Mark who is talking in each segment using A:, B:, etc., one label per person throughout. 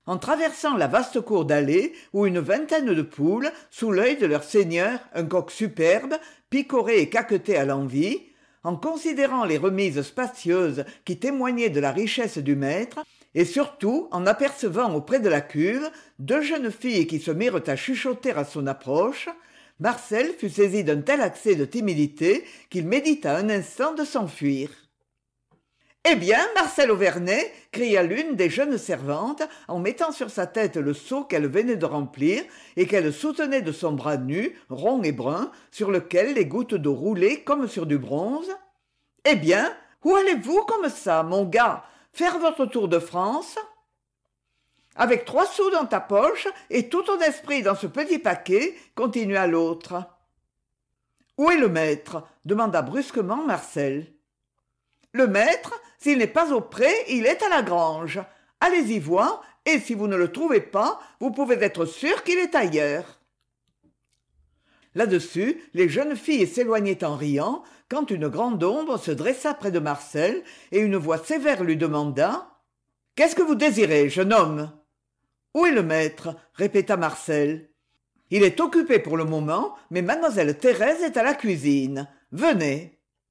A: En traversant la vaste cour d'allées où une vingtaine de poules, sous l'œil de leur seigneur, un coq superbe, picoraient et caquetaient à l'envi, en considérant les remises spacieuses qui témoignaient de la richesse du maître, et surtout en apercevant auprès de la cuve deux jeunes filles qui se mirent à chuchoter à son approche, Marcel fut saisi d'un tel accès de timidité qu'il médita un instant de s'enfuir. « Eh bien, Marcel Auverney !» cria l'une des jeunes servantes en mettant sur sa tête le seau qu'elle venait de remplir et qu'elle soutenait de son bras nu, rond et brun, sur lequel les gouttes d'eau roulaient comme sur du bronze. « Eh bien, où allez-vous comme ça, mon gars, faire votre tour de France ? Avec 3 sous dans ta poche et tout ton esprit dans ce petit paquet, continua l'autre. « Où est le maître ?» demanda brusquement Marcel. « Le maître, s'il n'est pas au pré, il est à la grange. Allez-y voir, et si vous ne le trouvez pas, vous pouvez être sûr qu'il est ailleurs. » Là-dessus, les jeunes filles s'éloignaient en riant, quand une grande ombre se dressa près de Marcel, et une voix sévère lui demanda « Qu'est-ce que vous désirez, jeune homme ?»« Où est le maître ?» répéta Marcel. « Il est occupé pour le moment, mais mademoiselle Thérèse est à la cuisine. Venez. »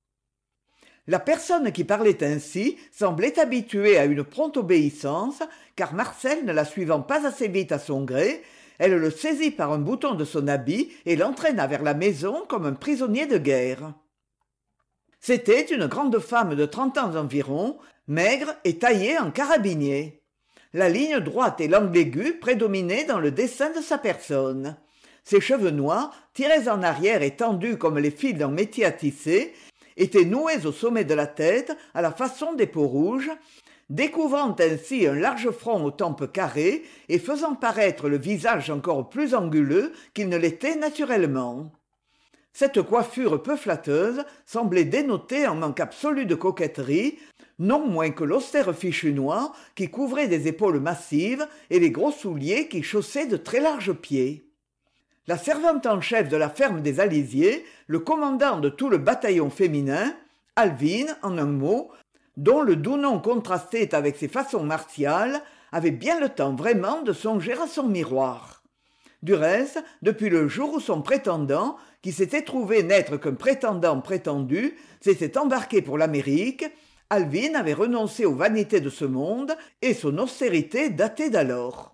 A: La personne qui parlait ainsi semblait habituée à une prompte obéissance, car Marcel ne la suivant pas assez vite à son gré, elle le saisit par un bouton de son habit et l'entraîna vers la maison comme un prisonnier de guerre. C'était une grande femme de 30 ans environ, maigre et taillée en carabinier. La ligne droite et l'angle aigu prédominaient dans le dessin de sa personne. Ses cheveux noirs, tirés en arrière et tendus comme les fils d'un métier à tisser, étaient noués au sommet de la tête à la façon des peaux rouges, découvrant ainsi un large front aux tempes carrées et faisant paraître le visage encore plus anguleux qu'il ne l'était naturellement. Cette coiffure peu flatteuse semblait dénoter un manque absolu de coquetterie, non moins que l'austère fichu noir qui couvrait des épaules massives et les gros souliers qui chaussaient de très larges pieds. La servante en chef de la ferme des Alisiers, le commandant de tout le bataillon féminin, Alvine, en un mot, dont le doux nom contrastait avec ses façons martiales, avait bien le temps vraiment de songer à son miroir. Du reste, depuis le jour où son prétendant, qui s'était trouvé n'être qu'un prétendant prétendu, s'était embarqué pour l'Amérique, Alvine avait renoncé aux vanités de ce monde et son austérité datait d'alors.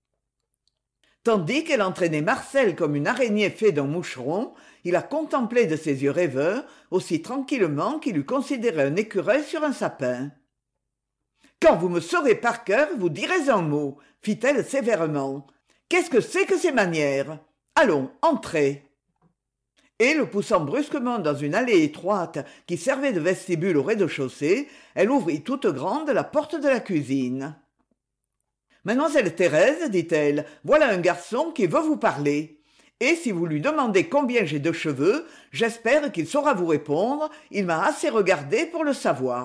A: Tandis qu'elle entraînait Marcel comme une araignée faite d'un moucheron, il la contemplait de ses yeux rêveurs, aussi tranquillement qu'il eût considéré un écureuil sur un sapin. « Quand vous me saurez par cœur, vous direz un mot, » fit-elle sévèrement. « Qu'est-ce que c'est que ces manières ? Allons, entrez. » Et le poussant brusquement dans une allée étroite qui servait de vestibule au rez-de-chaussée, elle ouvrit toute grande la porte de la cuisine. « Mademoiselle Thérèse, dit-elle, voilà un garçon qui veut vous parler. Et si vous lui demandez combien j'ai de cheveux, j'espère qu'il saura vous répondre, il m'a assez regardé pour le savoir. »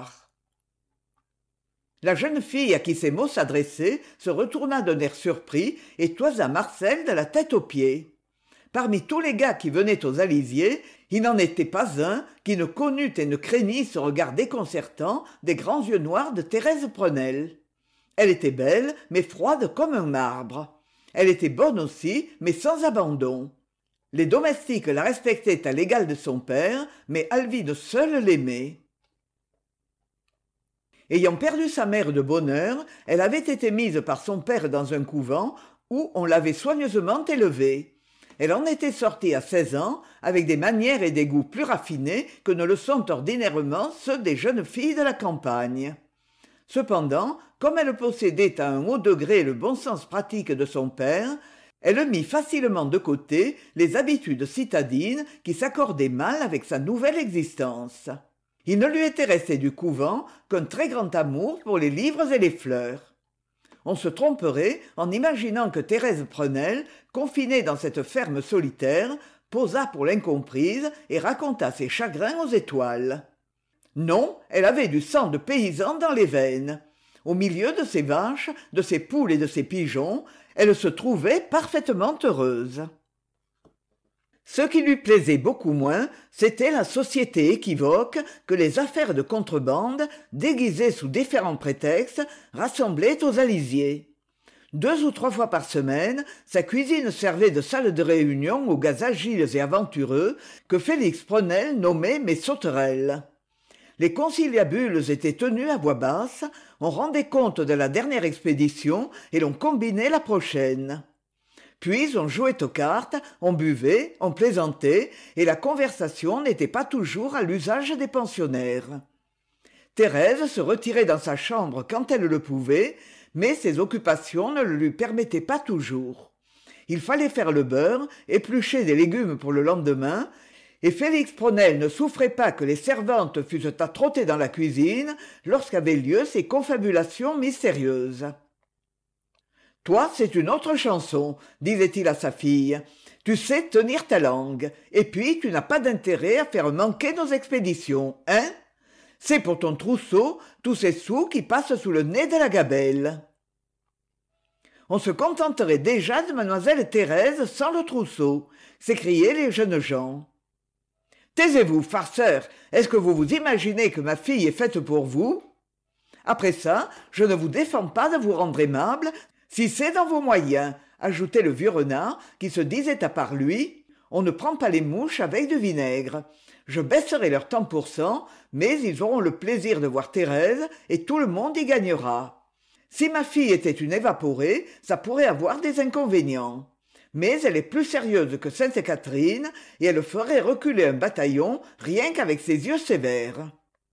A: La jeune fille à qui ces mots s'adressaient se retourna d'un air surpris et toisa Marcel de la tête aux pieds. Parmi tous les gars qui venaient aux Alisiers, il n'en était pas un qui ne connût et ne craignît ce regard déconcertant des grands yeux noirs de Thérèse Prunelle. Elle était belle, mais froide comme un marbre. Elle était bonne aussi, mais sans abandon. Les domestiques la respectaient à l'égal de son père, mais Alvine seule l'aimait. Ayant perdu sa mère de bonne heure, elle avait été mise par son père dans un couvent où on l'avait soigneusement élevée. Elle en était sortie à 16 ans, avec des manières et des goûts plus raffinés que ne le sont ordinairement ceux des jeunes filles de la campagne. Cependant, comme elle possédait à un haut degré le bon sens pratique de son père, elle mit facilement de côté les habitudes citadines qui s'accordaient mal avec sa nouvelle existence. Il ne lui était resté du couvent qu'un très grand amour pour les livres et les fleurs. On se tromperait en imaginant que Thérèse Prunelle, confinée dans cette ferme solitaire, posa pour l'incomprise et raconta ses chagrins aux étoiles. Non, elle avait du sang de paysan dans les veines. Au milieu de ses vaches, de ses poules et de ses pigeons, elle se trouvait parfaitement heureuse. Ce qui lui plaisait beaucoup moins, c'était la société équivoque que les affaires de contrebande, déguisées sous différents prétextes, rassemblaient aux Alisiers. 2 ou 3 fois par semaine, sa cuisine servait de salle de réunion aux gars agiles et aventureux que Félix Prenel nommait mes sauterelles. Les conciliabules étaient tenus à voix basse, on rendait compte de la dernière expédition et l'on combinait la prochaine. Puis on jouait aux cartes, on buvait, on plaisantait, et la conversation n'était pas toujours à l'usage des pensionnaires. Thérèse se retirait dans sa chambre quand elle le pouvait, mais ses occupations ne le lui permettaient pas toujours. Il fallait faire le beurre, éplucher des légumes pour le lendemain, et Félix Prenel ne souffrait pas que les servantes fussent à trotter dans la cuisine lorsqu'avaient lieu ces confabulations mystérieuses. « Toi, c'est une autre chanson, disait-il à sa fille. Tu sais tenir ta langue, et puis tu n'as pas d'intérêt à faire manquer nos expéditions, hein ? C'est pour ton trousseau tous ces sous qui passent sous le nez de la gabelle. » On se contenterait déjà de mademoiselle Thérèse sans le trousseau, s'écriaient les jeunes gens. « Taisez-vous, farceur, est-ce que vous vous imaginez que ma fille est faite pour vous ? Après ça, je ne vous défends pas de vous rendre aimable, si c'est dans vos moyens, ajoutait le vieux renard, qui se disait à part lui, on ne prend pas les mouches avec du vinaigre. Je baisserai leur temps pour cent, mais ils auront le plaisir de voir Thérèse et tout le monde y gagnera. Si ma fille était une évaporée, ça pourrait avoir des inconvénients. Mais elle est plus sérieuse que Sainte-Catherine et elle ferait reculer un bataillon rien qu'avec ses yeux sévères.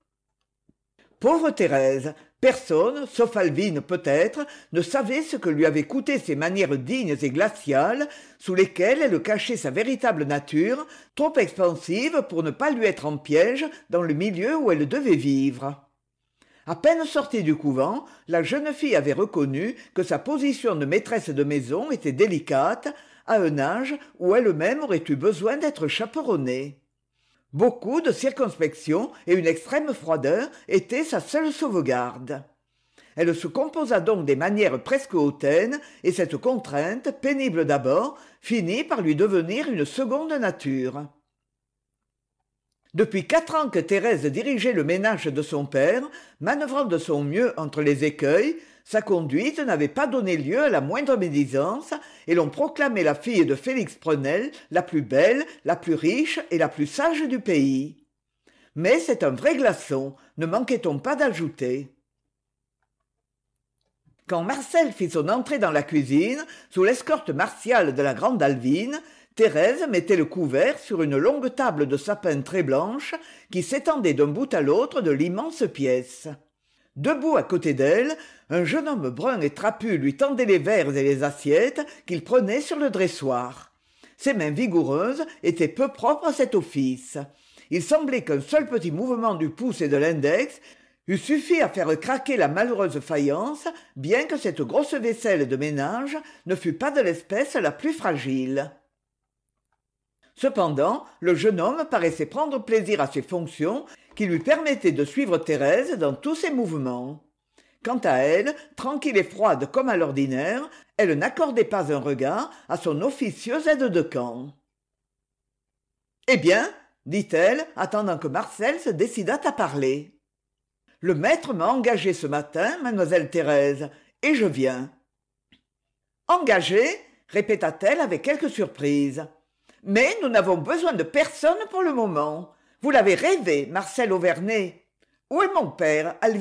A: Pauvre Thérèse, personne, sauf Alvine peut-être, ne savait ce que lui avaient coûté ces manières dignes et glaciales sous lesquelles elle cachait sa véritable nature, trop expansive pour ne pas lui être en piège dans le milieu où elle devait vivre. À peine sortie du couvent, la jeune fille avait reconnu que sa position de maîtresse de maison était délicate, à un âge où elle-même aurait eu besoin d'être chaperonnée. Beaucoup de circonspection et une extrême froideur étaient sa seule sauvegarde. Elle se composa donc des manières presque hautaines, et cette contrainte, pénible d'abord, finit par lui devenir une seconde nature. Depuis 4 ans que Thérèse dirigeait le ménage de son père, manœuvrant de son mieux entre les écueils, sa conduite n'avait pas donné lieu à la moindre médisance, et l'on proclamait la fille de Félix Prenel la plus belle, la plus riche et la plus sage du pays. Mais c'est un vrai glaçon, ne manquait-on pas d'ajouter. Quand Marcel fit son entrée dans la cuisine, sous l'escorte martiale de la grande Alvine, Thérèse mettait le couvert sur une longue table de sapin très blanche qui s'étendait d'un bout à l'autre de l'immense pièce. Debout à côté d'elle, un jeune homme brun et trapu lui tendait les verres et les assiettes qu'il prenait sur le dressoir. Ses mains vigoureuses étaient peu propres à cet office. Il semblait qu'un seul petit mouvement du pouce et de l'index eût suffi à faire craquer la malheureuse faïence, bien que cette grosse vaisselle de ménage ne fût pas de l'espèce la plus fragile. Cependant, le jeune homme paraissait prendre plaisir à ses fonctions qui lui permettaient de suivre Thérèse dans tous ses mouvements. Quant à elle, tranquille et froide comme à l'ordinaire, elle n'accordait pas un regard à son officieux aide-de-camp. « Eh bien, dit-elle, attendant que Marcel se décidât à parler. « Le maître m'a engagé ce matin, mademoiselle Thérèse, et je viens. »« Engagé ?» répéta-t-elle avec quelque surprise. « Mais nous n'avons besoin de personne pour le moment. Vous l'avez rêvé, Marcel Auverney. Où est mon père, Alvine ? »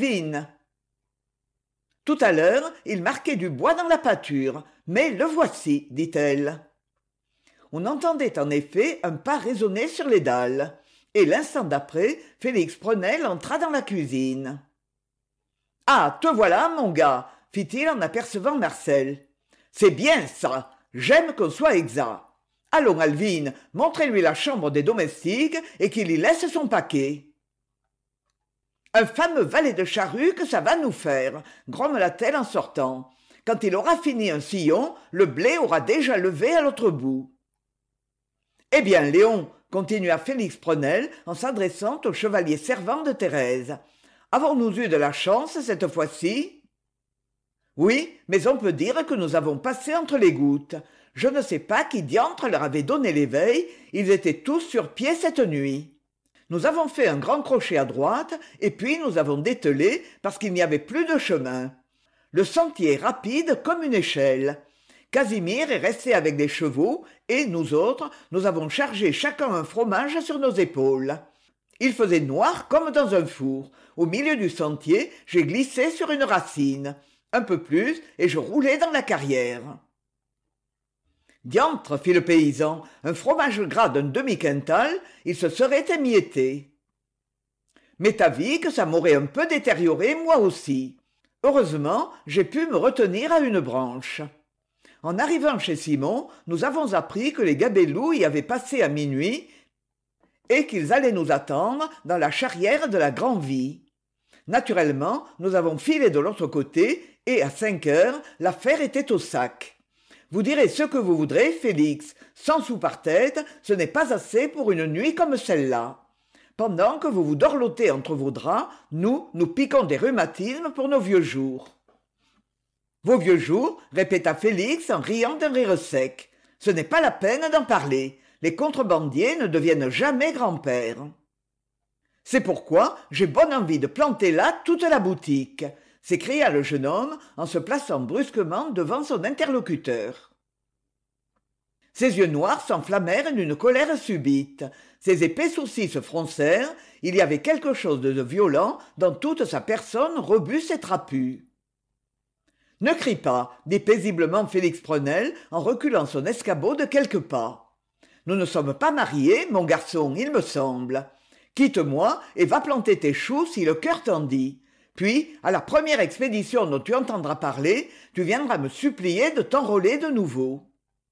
A: Tout à l'heure, il marquait du bois dans la pâture, mais le voici, dit-elle. On entendait en effet un pas résonner sur les dalles, et l'instant d'après, Félix Prenel entra dans la cuisine. « Ah, te voilà, mon gars !» fit-il en apercevant Marcel. « C'est bien ça, j'aime qu'on soit exact. Allons, Alvine, montrez-lui la chambre des domestiques et qu'il y laisse son paquet. » « Un fameux valet de charrue que ça va nous faire, grommela-t-elle en sortant. Quand il aura fini un sillon, le blé aura déjà levé à l'autre bout. »« Eh bien, Léon, continua Félix Prenel en s'adressant au chevalier servant de Thérèse, avons-nous eu de la chance cette fois-ci ? Oui, mais on peut dire que nous avons passé entre les gouttes. Je ne sais pas qui diantre leur avait donné l'éveil, ils étaient tous sur pied cette nuit. Nous avons fait un grand crochet à droite, et puis nous avons dételé parce qu'il n'y avait plus de chemin. Le sentier est rapide comme une échelle. Casimir est resté avec des chevaux et nous autres, nous avons chargé chacun un fromage sur nos épaules. Il faisait noir comme dans un four. Au milieu du sentier, j'ai glissé sur une racine. Un peu plus, et je roulais dans la carrière. Diantre, fit le paysan, un fromage gras d'un demi-quintal, il se serait émietté. M'est avis que ça m'aurait un peu détérioré, moi aussi. Heureusement, j'ai pu me retenir à une branche. En arrivant chez Simon, nous avons appris que les gabelous y avaient passé à minuit et qu'ils allaient nous attendre dans la charrière de la Grand-Vie. Naturellement, nous avons filé de l'autre côté et à 5 heures, l'affaire était au sac. Vous direz ce que vous voudrez, Félix, 100 sous par tête, ce n'est pas assez pour une nuit comme celle-là. Pendant que vous vous dorlotez entre vos draps, nous piquons des rhumatismes pour nos vieux jours. Vos vieux jours, répéta Félix en riant d'un rire sec. Ce n'est pas la peine d'en parler. Les contrebandiers ne deviennent jamais grands-pères. C'est pourquoi j'ai bonne envie de planter là toute la boutique, s'écria le jeune homme en se plaçant brusquement devant son interlocuteur. Ses yeux noirs s'enflammèrent d'une colère subite. Ses épais sourcils se froncèrent. Il y avait quelque chose de violent dans toute sa personne robuste et trapue. « Ne crie pas, dit paisiblement Félix Prunelle en reculant son escabeau de quelques pas. Nous ne sommes pas mariés, mon garçon, il me semble. Quitte-moi et va planter tes choux si le cœur t'en dit. Puis, à la première expédition dont tu entendras parler, tu viendras me supplier de t'enrôler de nouveau. »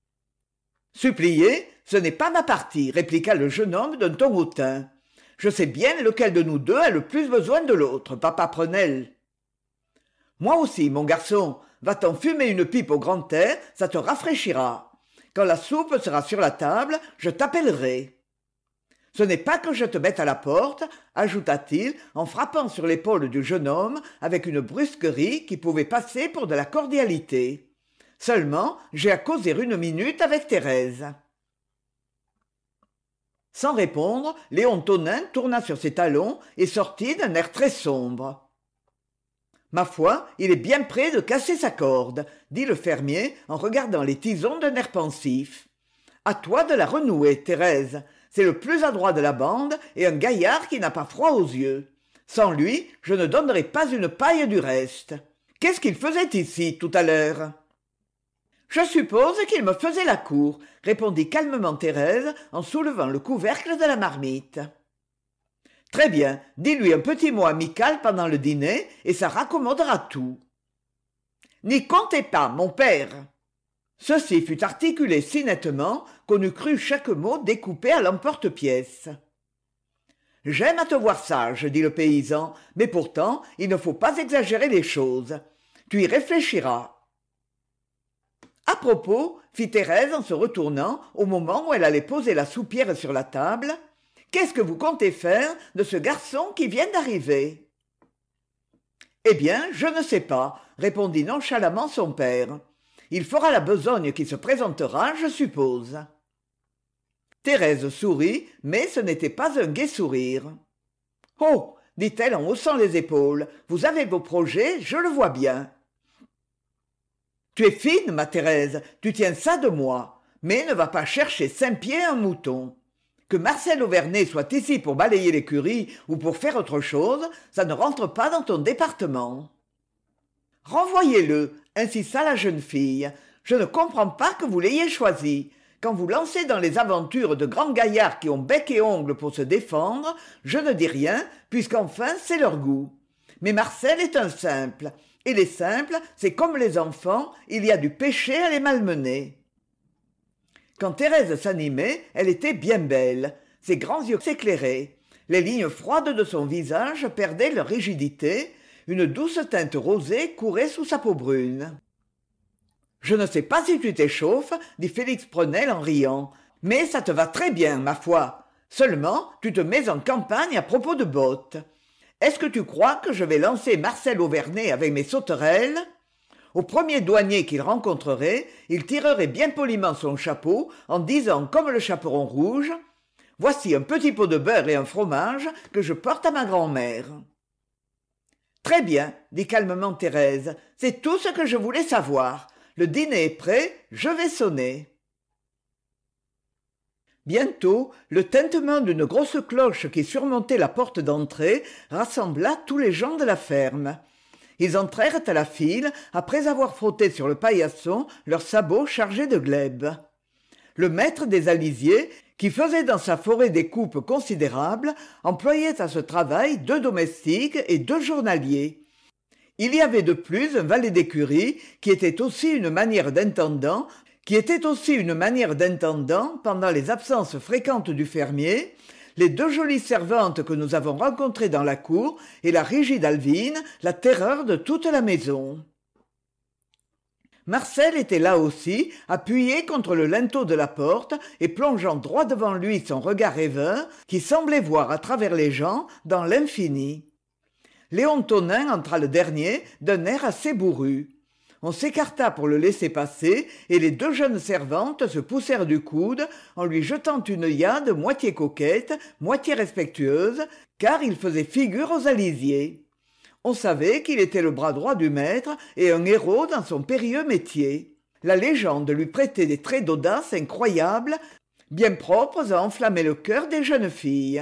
A: « Supplier, ce n'est pas ma partie, répliqua le jeune homme d'un ton hautain. Je sais bien lequel de nous deux a le plus besoin de l'autre, papa Prunelle. Moi aussi, mon garçon, va-t'en fumer une pipe au grand air, ça te rafraîchira. Quand la soupe sera sur la table, je t'appellerai. Ce n'est pas que je te mette à la porte, ajouta-t-il en frappant sur l'épaule du jeune homme avec une brusquerie qui pouvait passer pour de la cordialité. Seulement, j'ai à causer une minute avec Thérèse. Sans répondre, Léon Tonin tourna sur ses talons et sortit d'un air très sombre. « Ma foi, il est bien près de casser sa corde, » dit le fermier en regardant les tisons d'un air pensif. « À toi de la renouer, Thérèse. C'est le plus adroit de la bande et un gaillard qui n'a pas froid aux yeux. Sans lui, je ne donnerai pas une paille du reste. Qu'est-ce qu'il faisait ici tout à l'heure ?» « Je suppose qu'il me faisait la cour, » répondit calmement Thérèse en soulevant le couvercle de la marmite. « Très bien, dis-lui un petit mot amical pendant le dîner et ça raccommodera tout. »« N'y comptez pas, mon père !» Ceci fut articulé si nettement qu'on eût cru chaque mot découpé à l'emporte-pièce. « J'aime à te voir sage, » dit le paysan, « mais pourtant il ne faut pas exagérer les choses. Tu y réfléchiras. » « À propos, » fit Thérèse en se retournant au moment où elle allait poser la soupière sur la table, « qu'est-ce que vous comptez faire de ce garçon qui vient d'arriver ?»« Eh bien, je ne sais pas, » répondit nonchalamment son père. « Il fera la besogne qui se présentera, je suppose. » Thérèse sourit, mais ce n'était pas un gai sourire. « Oh !» dit-elle en haussant les épaules, « vous avez vos projets, je le vois bien. » Tu es fine, ma Thérèse, tu tiens ça de moi, mais ne va pas chercher 5 pieds un mouton. Que Marcel Auverney soit ici pour balayer l'écurie ou pour faire autre chose, ça ne rentre pas dans ton département. Renvoyez-le, insista la jeune fille. Je ne comprends pas que vous l'ayez choisi. Quand vous lancez dans les aventures de grands gaillards qui ont bec et ongles pour se défendre, je ne dis rien, puisqu'enfin c'est leur goût. Mais Marcel est un simple. Et les simples, c'est comme les enfants, il y a du péché à les malmener. Quand Thérèse s'animait, elle était bien belle. Ses grands yeux s'éclairaient. Les lignes froides de son visage perdaient leur rigidité. Une douce teinte rosée courait sous sa peau brune. « Je ne sais pas si tu t'échauffes, » dit Félix Prunelle en riant, « mais ça te va très bien, ma foi. Seulement, tu te mets en campagne à propos de bottes. Est-ce que tu crois que je vais lancer Marcel Auverney avec mes sauterelles ? Au premier douanier qu'il rencontrerait, il tirerait bien poliment son chapeau en disant comme le chaperon rouge « Voici un petit pot de beurre et un fromage que je porte à ma grand-mère. » Très bien, dit calmement Thérèse. C'est tout ce que je voulais savoir. Le dîner est prêt, je vais sonner. Bientôt, le tintement d'une grosse cloche qui surmontait la porte d'entrée rassembla tous les gens de la ferme. Ils entrèrent à la file, après avoir frotté sur le paillasson leurs sabots chargés de glèbes. Le maître des alisiers, qui faisait dans sa forêt des coupes considérables, employait à ce travail 2 domestiques et 2 journaliers. Il y avait de plus un valet d'écurie, qui était aussi une manière d'intendant pendant les absences fréquentes du fermier, les 2 jolies servantes que nous avons rencontrées dans la cour et la rigide Alvine, la terreur de toute la maison. Marcel était là aussi, appuyé contre le linteau de la porte et plongeant droit devant lui son regard rêveur qui semblait voir à travers les gens dans l'infini. Léon Tonin entra le dernier d'un air assez bourru. On s'écarta pour le laisser passer et les 2 jeunes servantes se poussèrent du coude en lui jetant une œillade moitié coquette, moitié respectueuse, car il faisait figure aux alisiers. On savait qu'il était le bras droit du maître et un héros dans son périlleux métier. La légende lui prêtait des traits d'audace incroyables, bien propres à enflammer le cœur des jeunes filles.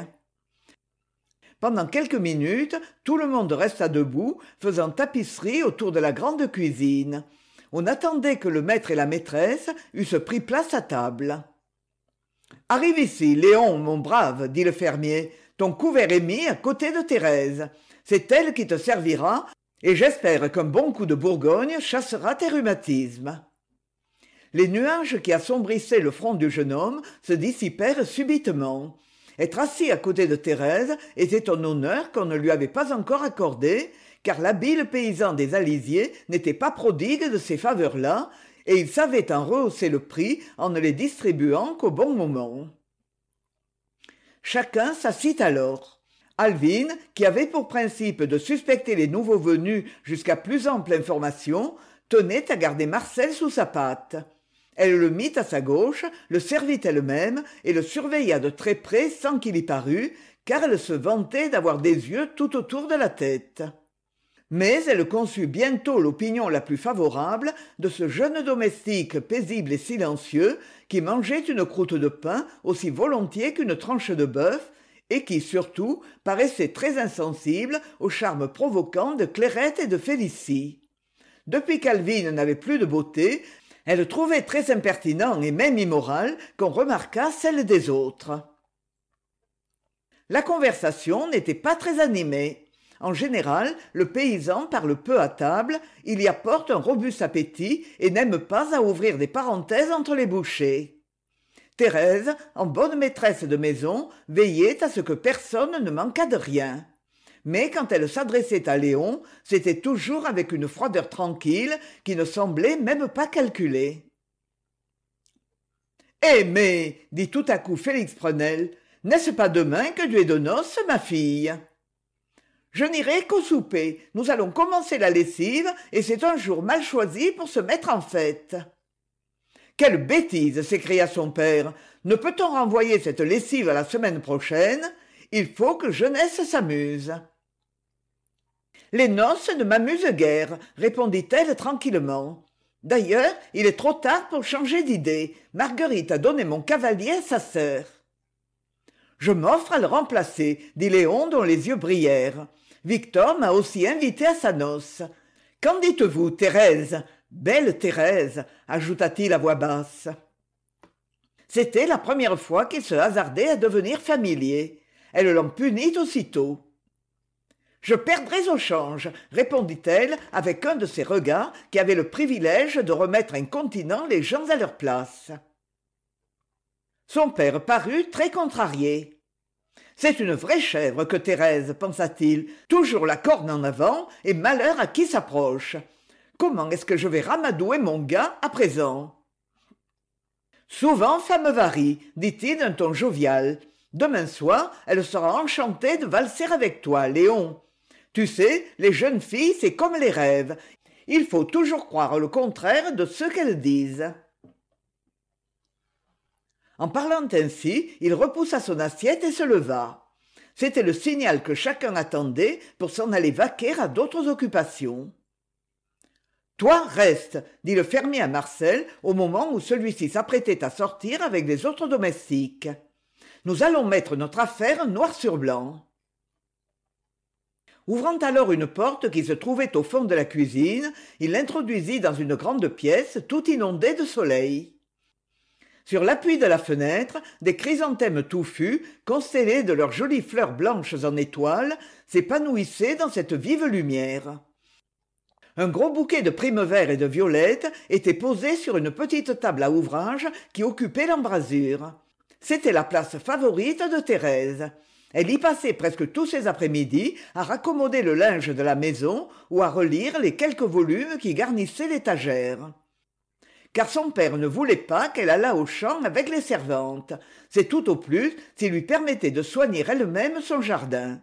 A: Pendant quelques minutes, tout le monde resta debout, faisant tapisserie autour de la grande cuisine. On attendait que le maître et la maîtresse eussent pris place à table. « Arrive ici, Léon, mon brave, dit le fermier. Ton couvert est mis à côté de Thérèse. C'est elle qui te servira, et j'espère qu'un bon coup de Bourgogne chassera tes rhumatismes. » Les nuages qui assombrissaient le front du jeune homme se dissipèrent subitement. Être assis à côté de Thérèse était un honneur qu'on ne lui avait pas encore accordé, car l'habile paysan des alisiers n'était pas prodigue de ces faveurs-là, et il savait en rehausser le prix en ne les distribuant qu'au bon moment. Chacun s'assit alors. Alvine, qui avait pour principe de suspecter les nouveaux venus jusqu'à plus ample information, tenait à garder Marcel sous sa patte. Elle le mit à sa gauche, le servit elle-même et le surveilla de très près sans qu'il y parût, car elle se vantait d'avoir des yeux tout autour de la tête. Mais elle conçut bientôt l'opinion la plus favorable de ce jeune domestique paisible et silencieux qui mangeait une croûte de pain aussi volontiers qu'une tranche de bœuf et qui, surtout, paraissait très insensible au charme provoquant de Clairette et de Félicie. Depuis qu'Alvine n'avait plus de beauté, elle trouvait très impertinent et même immoral qu'on remarquât celle des autres. La conversation n'était pas très animée. En général, le paysan parle peu à table, il y apporte un robuste appétit et n'aime pas à ouvrir des parenthèses entre les bouchées. Thérèse, en bonne maîtresse de maison, veillait à ce que personne ne manquât de rien. Mais quand elle s'adressait à Léon, c'était toujours avec une froideur tranquille qui ne semblait même pas calculée. « Eh mais, dit tout à coup Félix Prunelle, n'est-ce pas demain que tu es de noces, ma fille ? Je n'irai qu'au souper, nous allons commencer la lessive et c'est un jour mal choisi pour se mettre en fête. » Quelle bêtise s'écria son père. Ne peut-on renvoyer cette lessive à la semaine prochaine ? Il faut que jeunesse s'amuse. Les noces ne m'amusent guère, répondit-elle tranquillement. D'ailleurs, il est trop tard pour changer d'idée. Marguerite a donné mon cavalier à sa sœur. Je m'offre à le remplacer, dit Léon dont les yeux brillèrent. Victor m'a aussi invité à sa noce. Qu'en dites-vous, Thérèse ? Belle Thérèse, ajouta-t-il à voix basse. C'était la première fois qu'il se hasardait à devenir familier. Elle l'en punit aussitôt. Je perdrais au change, répondit-elle avec un de ces regards qui avaient le privilège de remettre incontinent les gens à leur place. Son père parut très contrarié. C'est une vraie chèvre que Thérèse, pensa-t-il, toujours la corne en avant et malheur à qui s'approche. Comment est-ce que je vais ramadouer mon gars à présent ? Souvent femme varie, dit-il d'un ton jovial. Demain soir, elle sera enchantée de valser avec toi, Léon. Tu sais, les jeunes filles, c'est comme les rêves. Il faut toujours croire le contraire de ce qu'elles disent. En parlant ainsi, il repoussa son assiette et se leva. C'était le signal que chacun attendait pour s'en aller vaquer à d'autres occupations. « Toi, reste, dit le fermier à Marcel au moment où celui-ci s'apprêtait à sortir avec les autres domestiques. Nous allons mettre notre affaire noir sur blanc. Ouvrant alors une porte qui se trouvait au fond de la cuisine, il l'introduisit dans une grande pièce tout inondée de soleil. Sur l'appui de la fenêtre, des chrysanthèmes touffus, constellés de leurs jolies fleurs blanches en étoiles, s'épanouissaient dans cette vive lumière. Un gros bouquet de primevères et de violettes était posé sur une petite table à ouvrage qui occupait l'embrasure. C'était la place favorite de Thérèse. Elle y passait presque tous ses après-midi à raccommoder le linge de la maison ou à relire les quelques volumes qui garnissaient l'étagère. Car son père ne voulait pas qu'elle allât au champ avec les servantes. C'est tout au plus s'il lui permettait de soigner elle-même son jardin.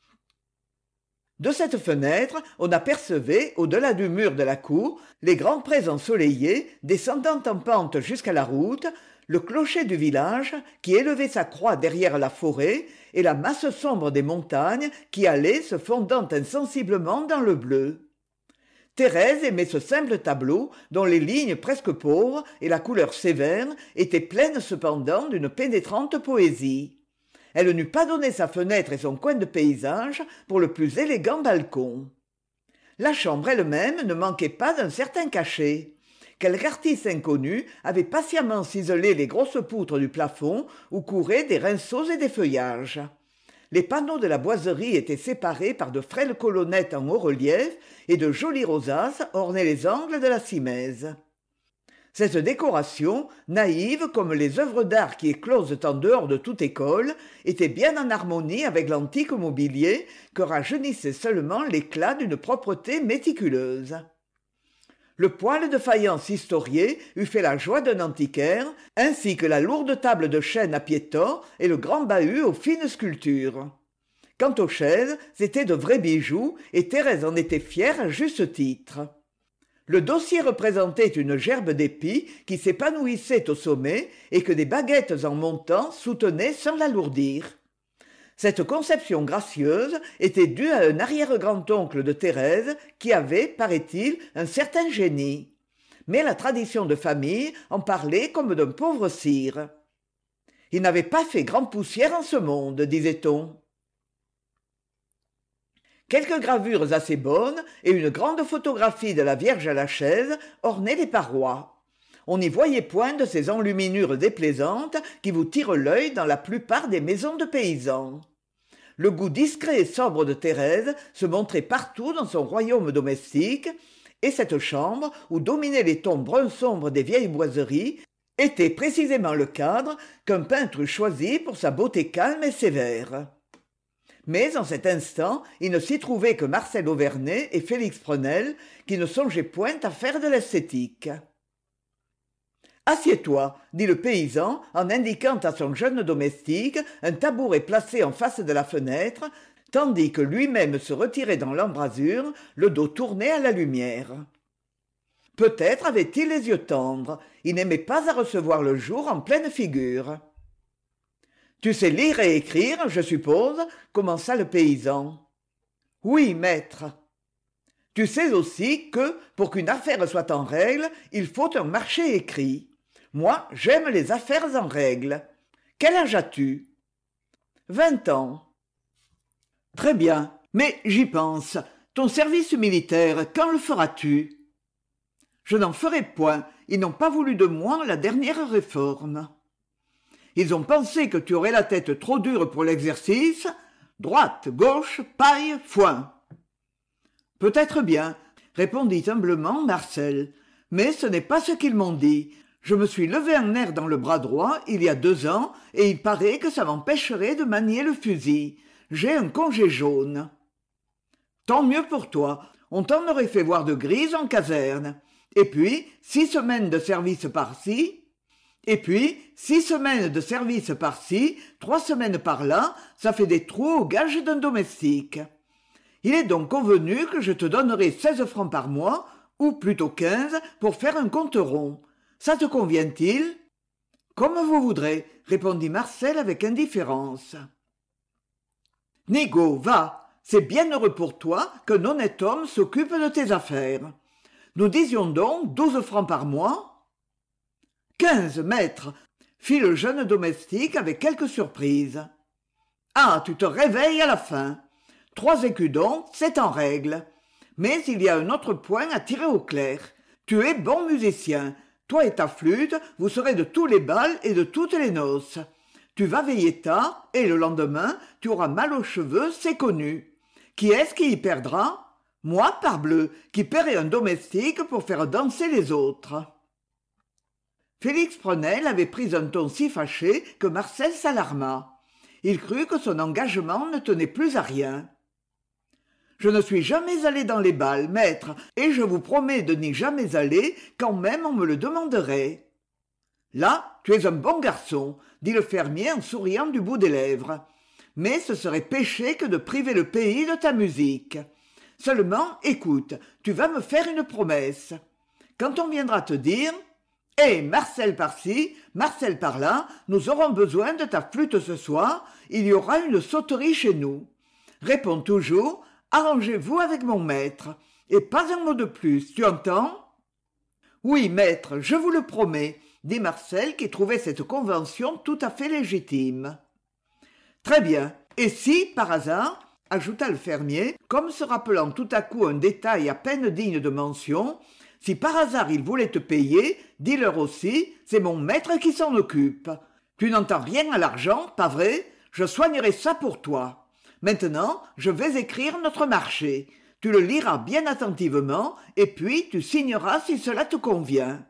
A: De cette fenêtre, on apercevait, au-delà du mur de la cour, les grands prés ensoleillés, descendant en pente jusqu'à la route, le clocher du village, qui élevait sa croix derrière la forêt, et la masse sombre des montagnes qui allaient se fondant insensiblement dans le bleu. Thérèse aimait ce simple tableau dont les lignes presque pauvres et la couleur sévère étaient pleines cependant d'une pénétrante poésie. Elle n'eût pas donné sa fenêtre et son coin de paysage pour le plus élégant balcon. La chambre elle-même ne manquait pas d'un certain cachet. Quelque artiste inconnu avait patiemment ciselé les grosses poutres du plafond où couraient des rinceaux et des feuillages. Les panneaux de la boiserie étaient séparés par de frêles colonnettes en haut-relief et de jolies rosaces ornaient les angles de la simèse. Cette décoration, naïve comme les œuvres d'art qui éclosent en dehors de toute école, était bien en harmonie avec l'antique mobilier que rajeunissait seulement l'éclat d'une propreté méticuleuse. Le poêle de faïence historié eût fait la joie d'un antiquaire, ainsi que la lourde table de chêne à piétons et le grand bahut aux fines sculptures. Quant aux chaises, c'étaient de vrais bijoux, et Thérèse en était fière à juste titre. Le dossier représentait une gerbe d'épis qui s'épanouissait au sommet et que des baguettes en montant soutenaient sans l'alourdir. Cette conception gracieuse était due à un arrière-grand-oncle de Thérèse qui avait, paraît-il, un certain génie. Mais la tradition de famille en parlait comme d'un pauvre sire. Il n'avait pas fait grande poussière en ce monde, disait-on. Quelques gravures assez bonnes et une grande photographie de la Vierge à la chaise ornaient les parois. On n'y voyait point de ces enluminures déplaisantes qui vous tirent l'œil dans la plupart des maisons de paysans. Le goût discret et sobre de Thérèse se montrait partout dans son royaume domestique, et cette chambre, où dominaient les tons brun sombre des vieilles boiseries, était précisément le cadre qu'un peintre eût choisi pour sa beauté calme et sévère. Mais en cet instant, il ne s'y trouvait que Marcel Auvernais et Félix Prenel, qui ne songeaient point à faire de l'esthétique. « Assieds-toi, » dit le paysan en indiquant à son jeune domestique un tabouret placé en face de la fenêtre, tandis que lui-même se retirait dans l'embrasure, le dos tourné à la lumière. Peut-être avait-il les yeux tendres, il n'aimait pas à recevoir le jour en pleine figure. « Tu sais lire et écrire, je suppose » commença le paysan. « Oui, maître. »« Tu sais aussi que, pour qu'une affaire soit en règle, il faut un marché écrit. Moi, j'aime les affaires en règle. Quel âge as-tu » « 20 ans. »« Très bien, mais j'y pense. Ton service militaire, quand le feras-tu » ?»« Je n'en ferai point. Ils n'ont pas voulu de moi la dernière réforme. » Ils ont pensé que tu aurais la tête trop dure pour l'exercice. Droite, gauche, paille, foin. Peut-être bien, répondit humblement Marcel, mais ce n'est pas ce qu'ils m'ont dit. Je me suis levé un nerf dans le bras droit il y a 2 ans, et il paraît que ça m'empêcherait de manier le fusil. J'ai un congé jaune. Tant mieux pour toi, on t'en aurait fait voir de grises en caserne. Et puis, 6 semaines de service par-ci. Et puis, 6 semaines de service par-ci, 3 semaines par-là, ça fait des trous aux gages d'un domestique. Il est donc convenu que je te donnerai 16 francs par mois, ou plutôt 15, pour faire un compte rond. Ça te convient-il ? Comme vous voudrez, répondit Marcel avec indifférence. Nigaud, va, c'est bien heureux pour toi qu'un honnête homme s'occupe de tes affaires. Nous disions donc 12 francs par mois 15, maître, fit le jeune domestique avec quelque surprise. Ah, tu te réveilles à la fin. 3 écus donc, c'est en règle. Mais il y a un autre point à tirer au clair. Tu es bon musicien. Toi et ta flûte, vous serez de tous les bals et de toutes les noces. Tu vas veiller tard, et le lendemain, tu auras mal aux cheveux, c'est connu. Qui est-ce qui y perdra? Moi, parbleu, qui paierai un domestique pour faire danser les autres. Félix Prunelle avait pris un ton si fâché que Marcel s'alarma. Il crut que son engagement ne tenait plus à rien. « Je ne suis jamais allé dans les bals, maître, et je vous promets de n'y jamais aller, quand même on me le demanderait. »« Là, tu es un bon garçon, » dit le fermier en souriant du bout des lèvres. « Mais ce serait péché que de priver le pays de ta musique. Seulement, écoute, tu vas me faire une promesse. Quand on viendra te dire... Eh, Marcel par-ci, Marcel par-là, nous aurons besoin de ta flûte ce soir, il y aura une sauterie chez nous. Réponds toujours, arrangez-vous avec mon maître, et pas un mot de plus, tu entends? Oui, maître, je vous le promets, dit Marcel qui trouvait cette convention tout à fait légitime. Très bien, et si, par hasard, ajouta le fermier, comme se rappelant tout à coup un détail à peine digne de mention, si par hasard ils voulaient te payer, dis-leur aussi, c'est mon maître qui s'en occupe. Tu n'entends rien à l'argent, pas vrai? Je soignerai ça pour toi. Maintenant, je vais écrire notre marché. Tu le liras bien attentivement, et puis tu signeras si cela te convient.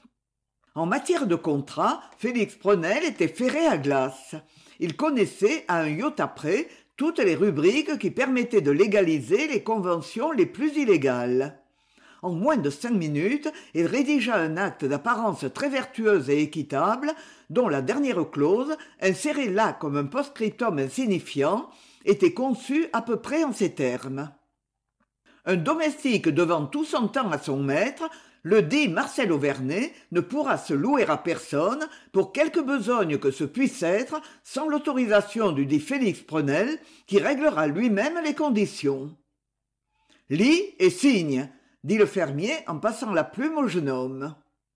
A: En matière de contrat, Félix Prunelle était ferré à glace. Il connaissait, à un iota près, toutes les rubriques qui permettaient de légaliser les conventions les plus illégales. En moins de 5 minutes, il rédigea un acte d'apparence très vertueuse et équitable, dont la dernière clause, insérée là comme un post-scriptum insignifiant, était conçue à peu près en ces termes. Un domestique devant tout son temps à son maître, le dit Marcel Auvernais ne pourra se louer à personne pour quelque besogne que ce puisse être sans l'autorisation du dit Félix Prunelle qui réglera lui-même les conditions. « Lis et signe », dit le fermier en passant la plume au jeune homme.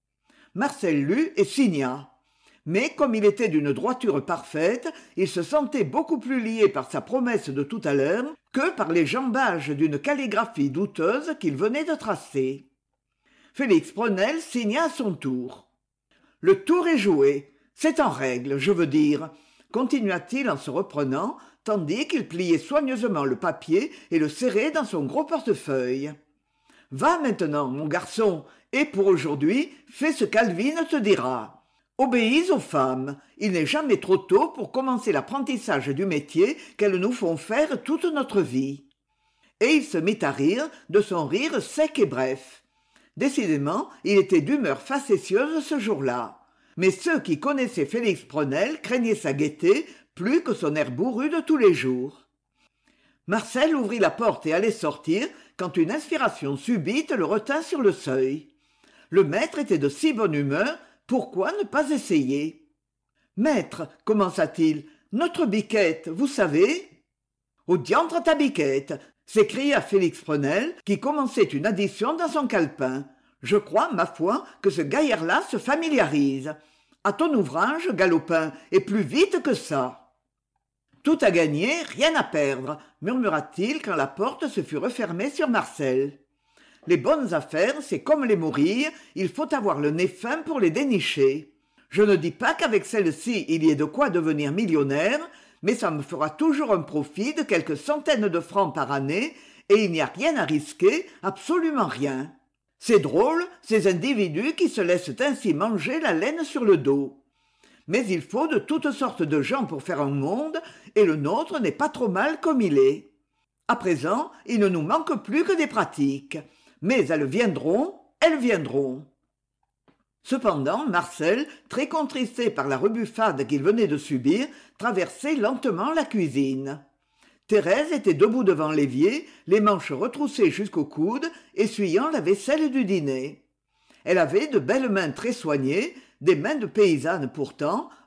A: Marcel lut et signa. Mais comme il était d'une droiture parfaite, il se sentait beaucoup plus lié par sa promesse de tout à l'heure que par les jambages d'une calligraphie douteuse qu'il venait de tracer. Félix Prunelle signa à son tour. « Le tour est joué. C'est en règle, je veux dire, » continua-t-il en se reprenant, tandis qu'il pliait soigneusement le papier et le serrait dans son gros portefeuille. « Va maintenant, mon garçon, et pour aujourd'hui, fais ce qu'Alvine te dira. Obéis aux femmes. Il n'est jamais trop tôt pour commencer l'apprentissage du métier qu'elles nous font faire toute notre vie. » Et il se mit à rire, de son rire sec et bref. Décidément, il était d'humeur facétieuse ce jour-là. Mais ceux qui connaissaient Félix Prunelle craignaient sa gaieté plus que son air bourru de tous les jours. Marcel ouvrit la porte et allait sortir quand une inspiration subite le retint sur le seuil. Le maître était de si bonne humeur, pourquoi ne pas essayer? « Maître, commença-t-il, notre biquette, vous savez ?»« Au diantre ta biquette !» s'écria Félix Prunelle, qui commençait une addition dans son calepin. « Je crois, ma foi, que ce gaillard-là se familiarise. À ton ouvrage, galopin, et plus vite que ça. » « Tout à gagner, rien à perdre, » murmura-t-il quand la porte se fut refermée sur Marcel. « Les bonnes affaires, c'est comme les morilles, il faut avoir le nez fin pour les dénicher. Je ne dis pas qu'avec celle-ci il y ait de quoi devenir millionnaire, mais ça me fera toujours un profit de quelques centaines de francs par année, et il n'y a rien à risquer, absolument rien. C'est drôle, ces individus qui se laissent ainsi manger la laine sur le dos. Mais il faut de toutes sortes de gens pour faire un monde, et le nôtre n'est pas trop mal comme il est. À présent, il ne nous manque plus que des pratiques. Mais elles viendront, elles viendront. » Cependant, Marcel, très contristé par la rebuffade qu'il venait de subir, traversait lentement la cuisine. Thérèse était debout devant l'évier, les manches retroussées jusqu'au coude, essuyant la vaisselle du dîner. Elle avait de belles mains très soignées, des mains de paysanne pourtant,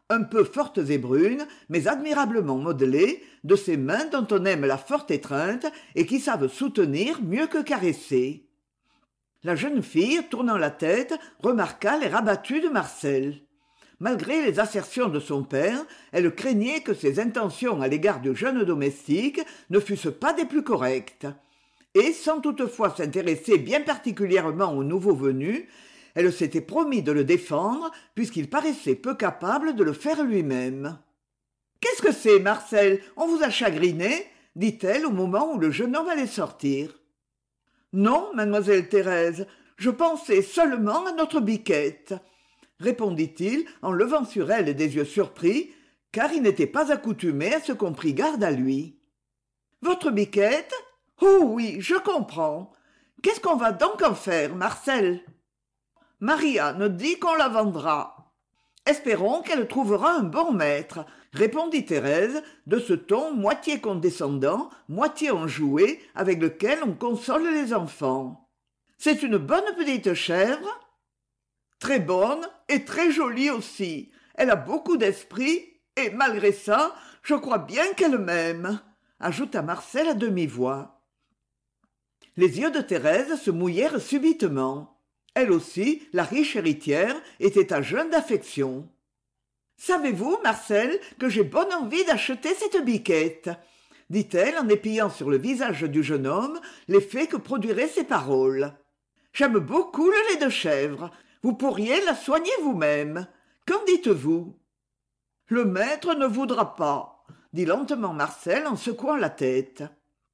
A: un peu fortes et brunes, mais admirablement modelées, de ces mains dont on aime la forte étreinte et qui savent soutenir mieux que caresser. La jeune fille, tournant la tête, remarqua l'air abattu de Marcel. Malgré les assertions de son père, elle craignait que ses intentions à l'égard du jeune domestique ne fussent pas des plus correctes. Et, sans toutefois s'intéresser bien particulièrement au nouveau venu, elle s'était promis de le défendre puisqu'il paraissait peu capable de le faire lui-même. « Qu'est-ce que c'est, Marcel ? On vous a chagriné ?» dit-elle au moment où le jeune homme allait sortir. « Non, mademoiselle Thérèse, je pensais seulement à notre Biquette, » répondit-il en levant sur elle des yeux surpris, car il n'était pas accoutumé à ce qu'on prît garde à lui. « Votre Biquette ? Oh oui, je comprends. Qu'est-ce qu'on va donc en faire, Marcel ? Marianne dit qu'on la vendra. Espérons qu'elle trouvera un bon maître, répondit Thérèse, de ce ton moitié condescendant, moitié enjoué, avec lequel on console les enfants. C'est une bonne petite chèvre ? Très bonne et très jolie aussi. Elle a beaucoup d'esprit et, malgré ça, je crois bien qu'elle m'aime, ajouta Marcel à demi-voix. Les yeux de Thérèse se mouillèrent subitement. Elle aussi, la riche héritière, était à jeun d'affection. « Savez-vous, Marcel, que j'ai bonne envie d'acheter cette biquette ?» dit-elle en épiant sur le visage du jeune homme l'effet que produiraient ces paroles. « J'aime beaucoup le lait de chèvre. Vous pourriez la soigner vous-même. Qu'en dites-vous ?»« Le maître ne voudra pas, » dit lentement Marcel en secouant la tête.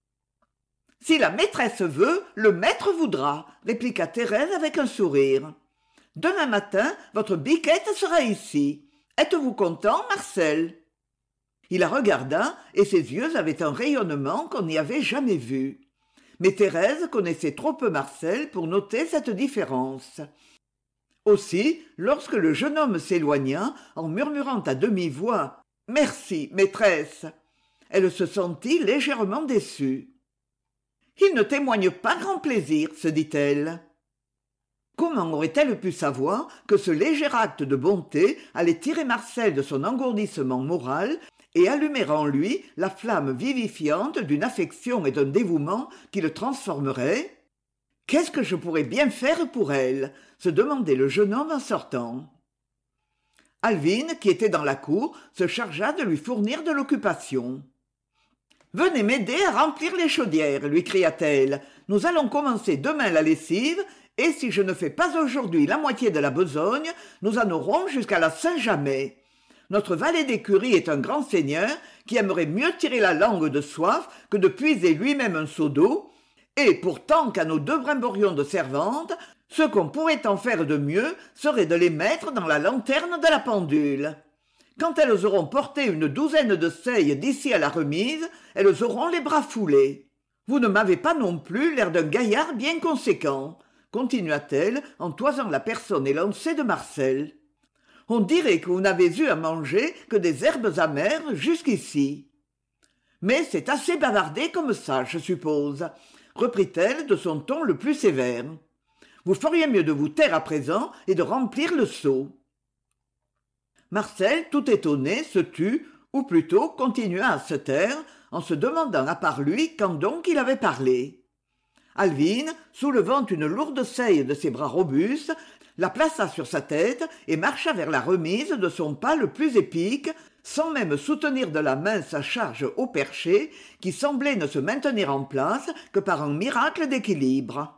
A: « Si la maîtresse veut, le maître voudra, » répliqua Thérèse avec un sourire. « Demain matin, votre biquette sera ici. Êtes-vous content, Marcel ?» Il la regarda, et ses yeux avaient un rayonnement qu'on n'y avait jamais vu. Mais Thérèse connaissait trop peu Marcel pour noter cette différence. Aussi, lorsque le jeune homme s'éloigna, en murmurant à demi-voix « Merci, maîtresse !» elle se sentit légèrement déçue. « Il ne témoigne pas grand plaisir, se dit-elle. » Comment aurait-elle pu savoir que ce léger acte de bonté allait tirer Marcel de son engourdissement moral et allumer en lui la flamme vivifiante d'une affection et d'un dévouement qui le transformerait ? « Qu'est-ce que je pourrais bien faire pour elle ?» se demandait le jeune homme en sortant. Alvin, qui était dans la cour, se chargea de lui fournir de l'occupation. « Venez m'aider à remplir les chaudières, lui cria-t-elle. Nous allons commencer demain la lessive, et si je ne fais pas aujourd'hui la moitié de la besogne, nous en aurons jusqu'à la Saint-Jamais. Notre valet d'écurie est un grand seigneur qui aimerait mieux tirer la langue de soif que de puiser lui-même un seau d'eau, et pourtant qu'à nos 2 brimborions de servantes, ce qu'on pourrait en faire de mieux serait de les mettre dans la lanterne de la pendule. Quand elles auront porté une 12aine de seilles d'ici à la remise, elles auront les bras foulés. Vous ne m'avez pas non plus l'air d'un gaillard bien conséquent, continua-t-elle en toisant la personne élancée de Marcel. On dirait que vous n'avez eu à manger que des herbes amères jusqu'ici. Mais c'est assez bavardé comme ça, je suppose, reprit-elle de son ton le plus sévère. Vous feriez mieux de vous taire à présent et de remplir le seau. Marcel, tout étonné, se tut, ou plutôt continua à se taire, en se demandant à part lui quand donc il avait parlé. Alvin, soulevant une lourde seille de ses bras robustes, la plaça sur sa tête et marcha vers la remise de son pas le plus épique, sans même soutenir de la main sa charge au perché, qui semblait ne se maintenir en place que par un miracle d'équilibre.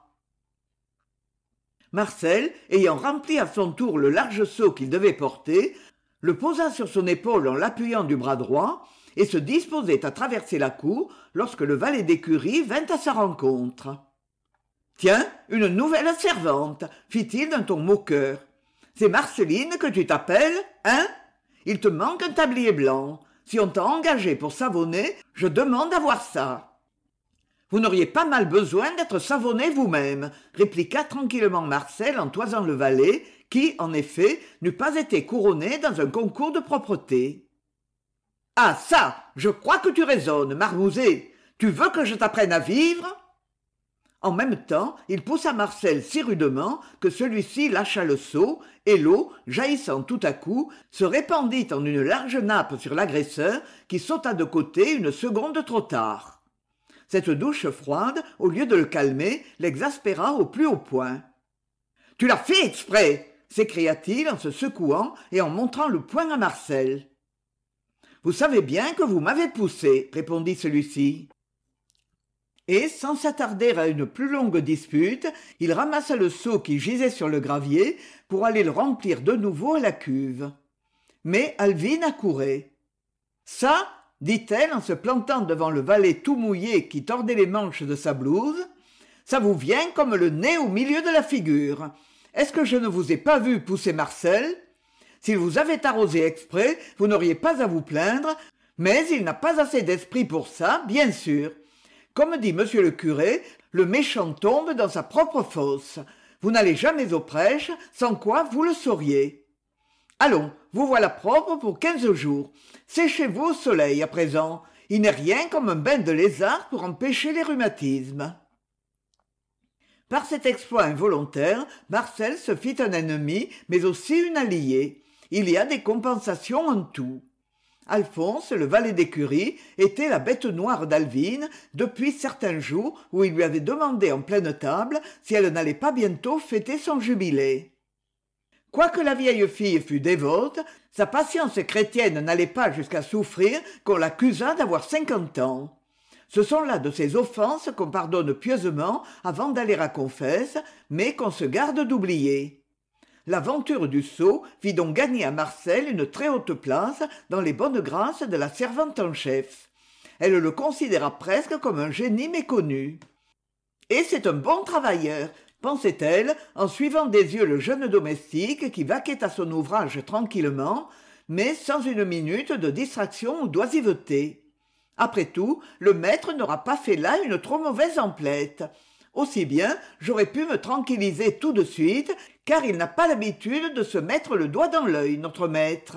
A: Marcel, ayant rempli à son tour le large seau qu'il devait porter, le posa sur son épaule en l'appuyant du bras droit, et se disposait à traverser la cour lorsque le valet d'écurie vint à sa rencontre. « Tiens, une nouvelle servante !» fit-il d'un ton moqueur. « C'est Marceline que tu t'appelles, hein ? Il te manque un tablier blanc. Si on t'a engagé pour savonner, je demande à voir ça. » « Vous n'auriez pas mal besoin d'être savonné vous-même, » répliqua tranquillement Marcel en toisant le valet, qui, en effet, n'eût pas été couronné dans un concours de propreté. « Ah ça, je crois que tu raisonnes, marmouset. Tu veux que je t'apprenne à vivre ?»« En même temps, il poussa Marcel si rudement que celui-ci lâcha le seau, et l'eau, jaillissant tout à coup, se répandit en une large nappe sur l'agresseur, qui sauta de côté une seconde trop tard. Cette douche froide, au lieu de le calmer, l'exaspéra au plus haut point. « Tu l'as fait exprès !» s'écria-t-il en se secouant et en montrant le poing à Marcel. « Vous savez bien que vous m'avez poussé, répondit celui-ci. Et, sans s'attarder à une plus longue dispute, il ramassa le seau qui gisait sur le gravier pour aller le remplir de nouveau à la cuve. Mais Alvine accourait. « Ça, dit-elle en se plantant devant le valet tout mouillé qui tordait les manches de sa blouse, ça vous vient comme le nez au milieu de la figure. Est-ce que je ne vous ai pas vu pousser Marcel ? S'il vous avait arrosé exprès, vous n'auriez pas à vous plaindre, mais il n'a pas assez d'esprit pour ça, bien sûr. Comme dit monsieur le curé, le méchant tombe dans sa propre fosse. Vous n'allez jamais aux prêches, sans quoi vous le sauriez. Allons, vous voilà propre pour 15 jours. Séchez-vous au soleil à présent. Il n'est rien comme un bain de lézard pour empêcher les rhumatismes. » Par cet exploit involontaire, Marcel se fit un ennemi, mais aussi une alliée. Il y a des compensations en tout. Alphonse, le valet d'écurie, était la bête noire d'Alvine depuis certains jours où il lui avait demandé en pleine table si elle n'allait pas bientôt fêter son jubilé. Quoique la vieille fille fût dévote, sa patience chrétienne n'allait pas jusqu'à souffrir qu'on l'accusât d'avoir 50 ans. Ce sont là de ces offenses qu'on pardonne pieusement avant d'aller à confesse, mais qu'on se garde d'oublier. L'aventure du sceau fit donc gagner à Marcel une très haute place dans les bonnes grâces de la servante en chef. Elle le considéra presque comme un génie méconnu. « Et c'est un bon travailleur !» pensait-elle en suivant des yeux le jeune domestique qui vaquait à son ouvrage tranquillement, mais sans une minute de distraction ou d'oisiveté. Après tout, le maître n'aura pas fait là une trop mauvaise emplette. Aussi bien, j'aurais pu me tranquilliser tout de suite, car il n'a pas l'habitude de se mettre le doigt dans l'œil, notre maître.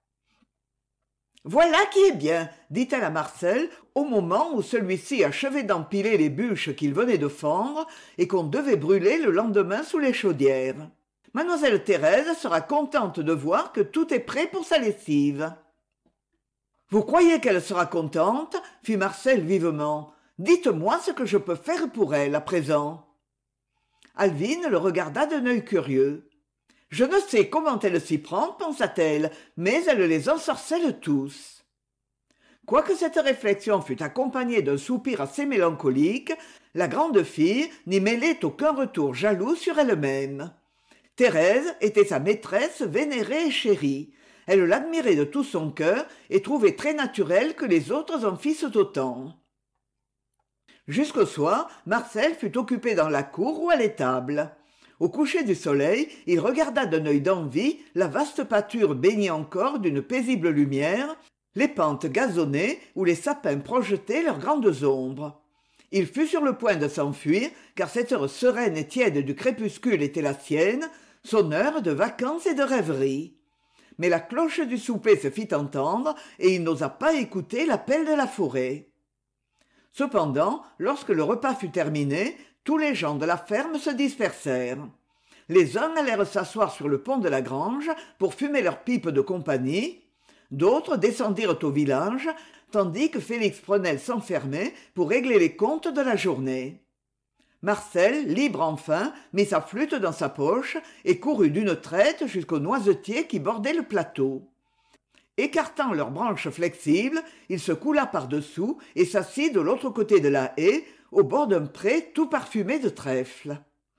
A: « Voilà qui est bien, dit-elle à Marcel, au moment où celui-ci achevait d'empiler les bûches qu'il venait de fendre et qu'on devait brûler le lendemain sous les chaudières. Mademoiselle Thérèse sera contente de voir que tout est prêt pour sa lessive. » « Vous croyez qu'elle sera contente ?» fit Marcel vivement. « Dites-moi ce que je peux faire pour elle à présent. » Alvine le regarda d'un œil curieux. « Je ne sais comment elle s'y prend, pensa-t-elle, mais elle les ensorcelle tous. » Quoique cette réflexion fût accompagnée d'un soupir assez mélancolique, la grande fille n'y mêlait aucun retour jaloux sur elle-même. Thérèse était sa maîtresse vénérée et chérie. Elle l'admirait de tout son cœur et trouvait très naturel que les autres en fissent autant. Jusqu'au soir, Marcel fut occupé dans la cour ou à l'étable. Au coucher du soleil, il regarda d'un œil d'envie la vaste pâture baignée encore d'une paisible lumière, les pentes gazonnées où les sapins projetaient leurs grandes ombres. Il fut sur le point de s'enfuir, car cette heure sereine et tiède du crépuscule était la sienne, son heure de vacances et de rêverie. Mais la cloche du souper se fit entendre et il n'osa pas écouter l'appel de la forêt. Cependant, lorsque le repas fut terminé, tous les gens de la ferme se dispersèrent. Les uns allèrent s'asseoir sur le pont de la grange pour fumer leurs pipes de compagnie, d'autres descendirent au village, tandis que Félix Prunelle s'enfermait pour régler les comptes de la journée. Marcel, libre enfin, mit sa flûte dans sa poche et courut d'une traite jusqu'aux noisetiers qui bordaient le plateau. Écartant leurs branches flexibles, il se coula par-dessous et s'assit de l'autre côté de la haie, au bord d'un pré tout parfumé de trèfle.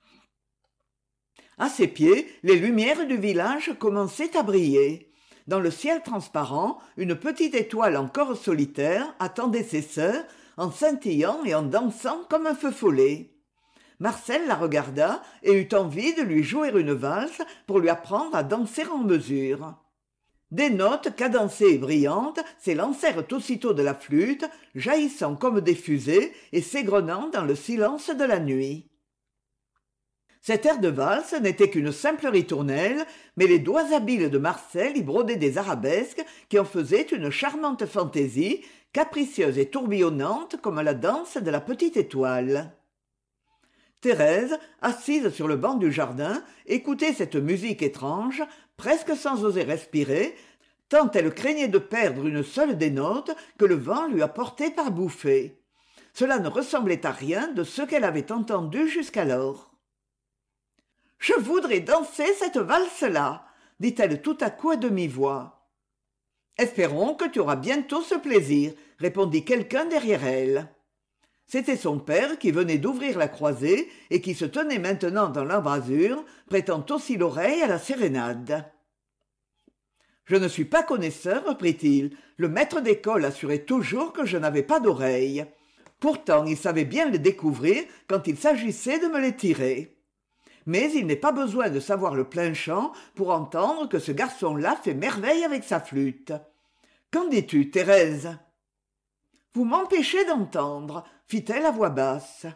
A: À ses pieds, les lumières du village commençaient à briller. Dans le ciel transparent, une petite étoile encore solitaire attendait ses sœurs, en scintillant et en dansant comme un feu follet. Marcel la regarda et eut envie de lui jouer une valse pour lui apprendre à danser en mesure. Des notes cadencées et brillantes s'élancèrent aussitôt de la flûte, jaillissant comme des fusées et s'égrenant dans le silence de la nuit. Cet air de valse n'était qu'une simple ritournelle, mais les doigts habiles de Marcel y brodaient des arabesques qui en faisaient une charmante fantaisie, capricieuse et tourbillonnante comme la danse de la petite étoile. Thérèse, assise sur le banc du jardin, écoutait cette musique étrange, presque sans oser respirer, tant elle craignait de perdre une seule des notes que le vent lui apportait par bouffées. Cela ne ressemblait à rien de ce qu'elle avait entendu jusqu'alors. « Je voudrais danser cette valse-là, » dit-elle tout à coup à demi-voix. « Espérons que tu auras bientôt ce plaisir, » répondit quelqu'un derrière elle. C'était son père qui venait d'ouvrir la croisée et qui se tenait maintenant dans l'embrasure, prêtant aussi l'oreille à la sérénade. « Je ne suis pas connaisseur, reprit-il. Le maître d'école assurait toujours que je n'avais pas d'oreilles. Pourtant, il savait bien les découvrir quand il s'agissait de me les tirer. Mais il n'est pas besoin de savoir le plein chant pour entendre que ce garçon-là fait merveille avec sa flûte. Qu'en dis-tu, Thérèse ? » « Vous m'empêchez d'entendre, » fit-elle à voix basse.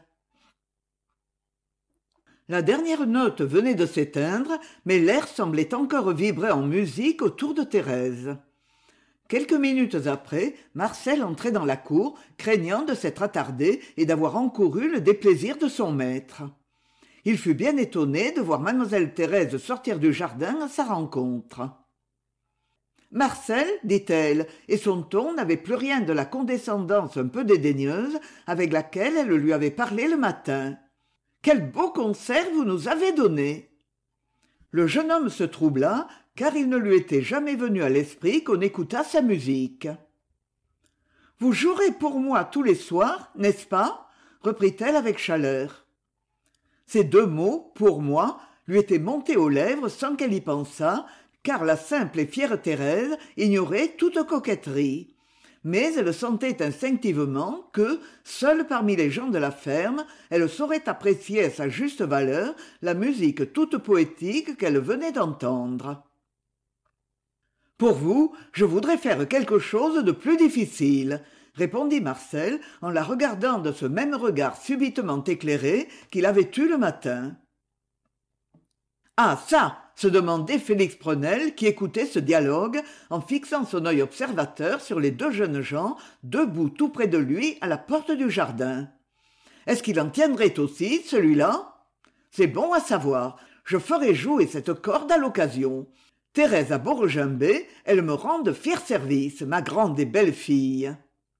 A: La dernière note venait de s'éteindre, mais l'air semblait encore vibrer en musique autour de Thérèse. Quelques minutes après, Marcel entrait dans la cour, craignant de s'être attardé et d'avoir encouru le déplaisir de son maître. Il fut bien étonné de voir mademoiselle Thérèse sortir du jardin à sa rencontre. « Marcel, dit-elle, et son ton n'avait plus rien de la condescendance un peu dédaigneuse avec laquelle elle lui avait parlé le matin. « Quel beau concert vous nous avez donné !» Le jeune homme se troubla, car il ne lui était jamais venu à l'esprit qu'on écoutât sa musique. « Vous jouerez pour moi tous les soirs, n'est-ce pas ?» reprit-elle avec chaleur. Ces deux mots, pour moi, lui étaient montés aux lèvres sans qu'elle y pensât, car la simple et fière Thérèse ignorait toute coquetterie. Mais elle sentait instinctivement que, seule parmi les gens de la ferme, elle saurait apprécier à sa juste valeur la musique toute poétique qu'elle venait d'entendre. « Pour vous, je voudrais faire quelque chose de plus difficile, » répondit Marcel en la regardant de ce même regard subitement éclairé qu'il avait eu le matin. « Ah ça !» se demandait Félix Prenel qui écoutait ce dialogue en fixant son œil observateur sur les deux jeunes gens debout tout près de lui à la porte du jardin. Est-ce qu'il en tiendrait aussi, celui-là ? C'est bon à savoir, je ferai jouer cette corde à l'occasion. Thérèse a beau regimber, elle me rend de fiers services, ma grande et belle fille.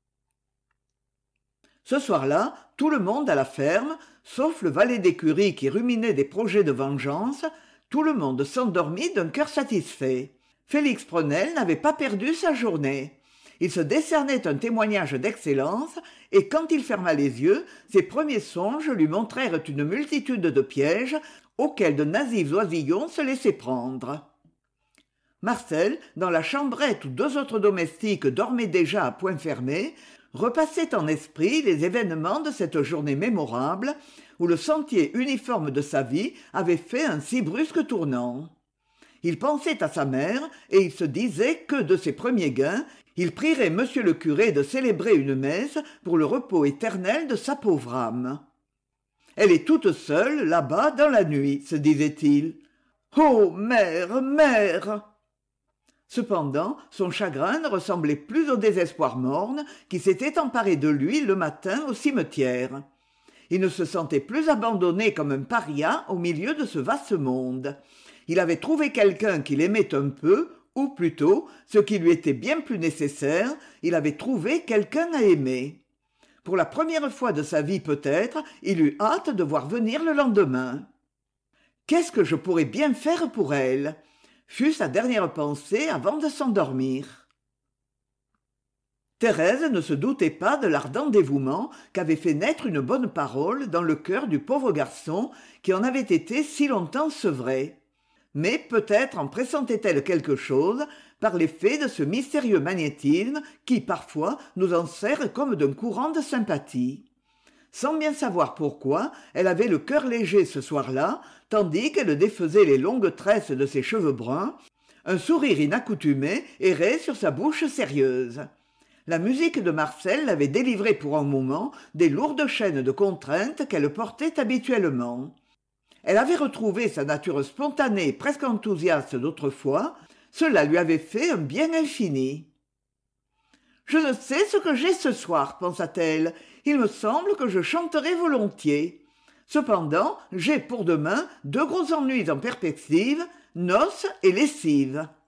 A: Ce soir-là, tout le monde à la ferme, sauf le valet d'écurie qui ruminait des projets de vengeance, tout le monde s'endormit d'un cœur satisfait. Félix Prenel n'avait pas perdu sa journée. Il se décernait un témoignage d'excellence, et quand il ferma les yeux, ses premiers songes lui montrèrent une multitude de pièges auxquels de naïfs oisillons se laissaient prendre. Marcel, dans la chambrette où deux autres domestiques dormaient déjà à poing fermé, repassait en esprit les événements de cette journée mémorable où le sentier uniforme de sa vie avait fait un si brusque tournant. Il pensait à sa mère et il se disait que de ses premiers gains, il prierait monsieur le curé de célébrer une messe pour le repos éternel de sa pauvre âme. « Elle est toute seule, là-bas, dans la nuit, » se disait-il. « Oh, mère, mère !» Cependant, son chagrin ne ressemblait plus au désespoir morne qui s'était emparé de lui le matin au cimetière. Il ne se sentait plus abandonné comme un paria au milieu de ce vaste monde. Il avait trouvé quelqu'un qu'il aimait un peu, ou plutôt, ce qui lui était bien plus nécessaire, il avait trouvé quelqu'un à aimer. Pour la première fois de sa vie peut-être, il eut hâte de voir venir le lendemain. « Qu'est-ce que je pourrais bien faire pour elle ?» fut sa dernière pensée avant de s'endormir. Thérèse ne se doutait pas de l'ardent dévouement qu'avait fait naître une bonne parole dans le cœur du pauvre garçon qui en avait été si longtemps sevré. Mais peut-être en pressentait-elle quelque chose par l'effet de ce mystérieux magnétisme qui, parfois, nous enserre comme d'un courant de sympathie. Sans bien savoir pourquoi, elle avait le cœur léger ce soir-là, tandis qu'elle défaisait les longues tresses de ses cheveux bruns. Un sourire inaccoutumé errait sur sa bouche sérieuse. La musique de Marcel l'avait délivrée pour un moment des lourdes chaînes de contraintes qu'elle portait habituellement. Elle avait retrouvé sa nature spontanée et presque enthousiaste d'autrefois. Cela lui avait fait un bien infini. « Je ne sais ce que j'ai ce soir, pensa-t-elle. Il me semble que je chanterai volontiers. cependant j'ai pour demain deux gros ennuis en perspective, noces et lessive.